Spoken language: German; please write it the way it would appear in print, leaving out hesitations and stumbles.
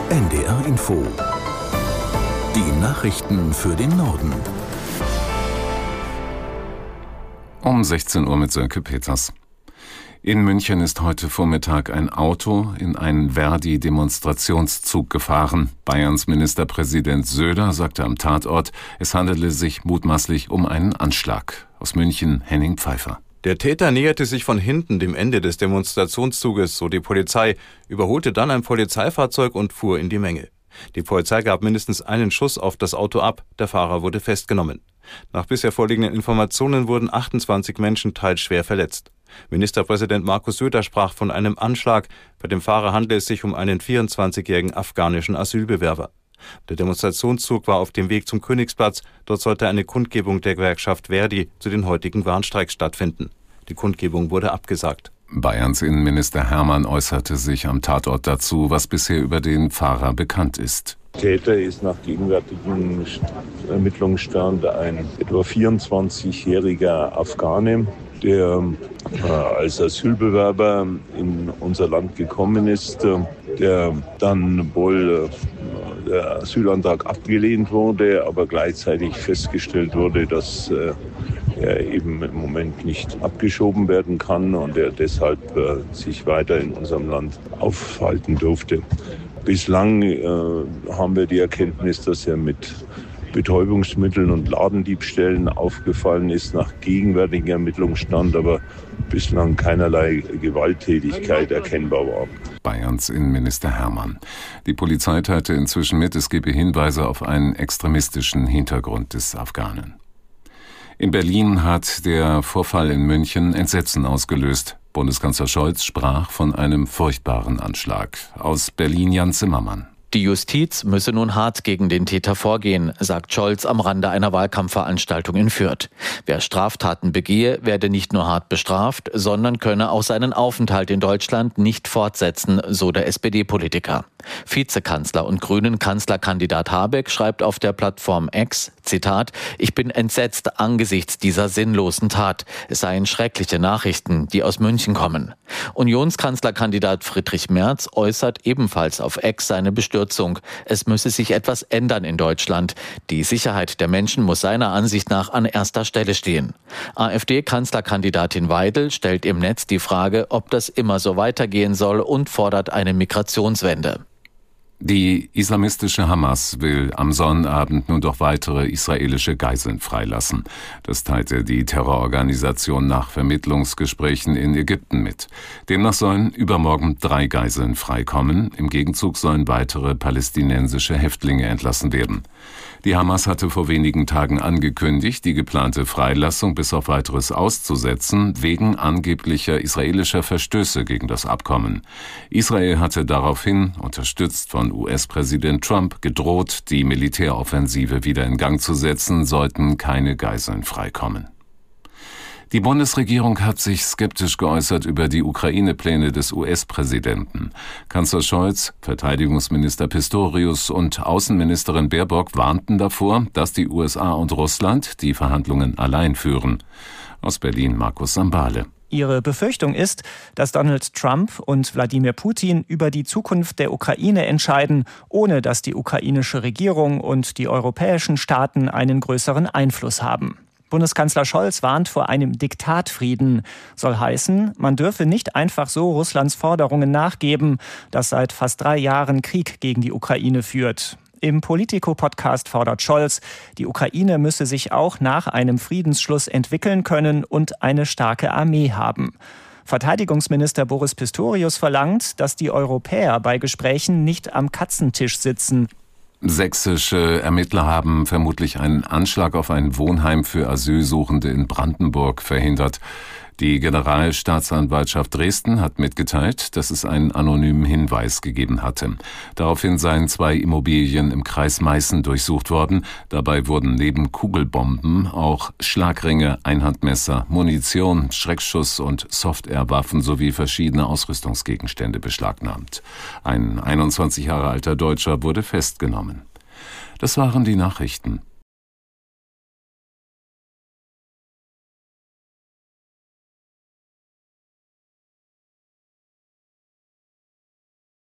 NDR Info. Die Nachrichten für den Norden. Um 16 Uhr mit Sönke Peters. In München ist heute Vormittag ein Auto in einen Verdi-Demonstrationszug gefahren. Bayerns Ministerpräsident Söder sagte am Tatort, es handele sich mutmaßlich um einen Anschlag. Aus München Henning Pfeiffer. Der Täter näherte sich von hinten dem Ende des Demonstrationszuges, so die Polizei, überholte dann ein Polizeifahrzeug und fuhr in die Menge. Die Polizei gab mindestens einen Schuss auf das Auto ab, der Fahrer wurde festgenommen. Nach bisher vorliegenden Informationen wurden 28 Menschen teils schwer verletzt. Ministerpräsident Markus Söder sprach von einem Anschlag. Bei dem Fahrer handelt es sich um einen 24-jährigen afghanischen Asylbewerber. Der Demonstrationszug war auf dem Weg zum Königsplatz. Dort sollte eine Kundgebung der Gewerkschaft Verdi zu den heutigen Warnstreiks stattfinden. Die Kundgebung wurde abgesagt. Bayerns Innenminister Hermann äußerte sich am Tatort dazu, was bisher über den Fahrer bekannt ist. Täter ist nach gegenwärtigem Ermittlungsstand ein etwa 24-jähriger Afghane, der als Asylbewerber in unser Land gekommen ist, der dann wohl der Asylantrag abgelehnt wurde, aber gleichzeitig festgestellt wurde, dass er eben im Moment nicht abgeschoben werden kann und er deshalb sich weiter in unserem Land aufhalten durfte. Bislang haben wir die Erkenntnis, dass er mit Betäubungsmitteln und Ladendiebstählen aufgefallen ist, nach gegenwärtigem Ermittlungsstand, aber bislang keinerlei Gewalttätigkeit erkennbar war. Bayerns Innenminister Hermann. Die Polizei teilte inzwischen mit, es gebe Hinweise auf einen extremistischen Hintergrund des Afghanen. In Berlin hat der Vorfall in München Entsetzen ausgelöst. Bundeskanzler Scholz sprach von einem furchtbaren Anschlag. Aus Berlin Jan Zimmermann. Die Justiz müsse nun hart gegen den Täter vorgehen, sagt Scholz am Rande einer Wahlkampfveranstaltung in Fürth. Wer Straftaten begehe, werde nicht nur hart bestraft, sondern könne auch seinen Aufenthalt in Deutschland nicht fortsetzen, so der SPD-Politiker. Vizekanzler und Grünen-Kanzlerkandidat Habeck schreibt auf der Plattform X, Zitat, ich bin entsetzt angesichts dieser sinnlosen Tat. Es seien schreckliche Nachrichten, die aus München kommen. Unionskanzlerkandidat Friedrich Merz äußert ebenfalls auf X seine Bestürzung. Es müsse sich etwas ändern in Deutschland. Die Sicherheit der Menschen muss seiner Ansicht nach an erster Stelle stehen. AfD-Kanzlerkandidatin Weidel stellt im Netz die Frage, ob das immer so weitergehen soll und fordert eine Migrationswende. Die islamistische Hamas will am Sonnabend nun doch weitere israelische Geiseln freilassen. Das teilte die Terrororganisation nach Vermittlungsgesprächen in Ägypten mit. Demnach sollen übermorgen 3 Geiseln freikommen. Im Gegenzug sollen weitere palästinensische Häftlinge entlassen werden. Die Hamas hatte vor wenigen Tagen angekündigt, die geplante Freilassung bis auf Weiteres auszusetzen, wegen angeblicher israelischer Verstöße gegen das Abkommen. Israel hatte daraufhin, unterstützt von US-Präsident Trump, gedroht, die Militäroffensive wieder in Gang zu setzen, sollten keine Geiseln freikommen. Die Bundesregierung hat sich skeptisch geäußert über die Ukraine-Pläne des US-Präsidenten. Kanzler Scholz, Verteidigungsminister Pistorius und Außenministerin Baerbock warnten davor, dass die USA und Russland die Verhandlungen allein führen. Aus Berlin Markus Sambale. Ihre Befürchtung ist, dass Donald Trump und Wladimir Putin über die Zukunft der Ukraine entscheiden, ohne dass die ukrainische Regierung und die europäischen Staaten einen größeren Einfluss haben. Bundeskanzler Scholz warnt vor einem Diktatfrieden. Soll heißen, man dürfe nicht einfach so Russlands Forderungen nachgeben, das seit fast 3 Jahren Krieg gegen die Ukraine führt. Im Politico-Podcast fordert Scholz, die Ukraine müsse sich auch nach einem Friedensschluss entwickeln können und eine starke Armee haben. Verteidigungsminister Boris Pistorius verlangt, dass die Europäer bei Gesprächen nicht am Katzentisch sitzen. Sächsische Ermittler haben vermutlich einen Anschlag auf ein Wohnheim für Asylsuchende in Brandenburg verhindert. Die Generalstaatsanwaltschaft Dresden hat mitgeteilt, dass es einen anonymen Hinweis gegeben hatte. Daraufhin seien 2 Immobilien im Kreis Meißen durchsucht worden. Dabei wurden neben Kugelbomben auch Schlagringe, Einhandmesser, Munition, Schreckschuss und Soft-Air-Waffen sowie verschiedene Ausrüstungsgegenstände beschlagnahmt. Ein 21 Jahre alter Deutscher wurde festgenommen. Das waren die Nachrichten.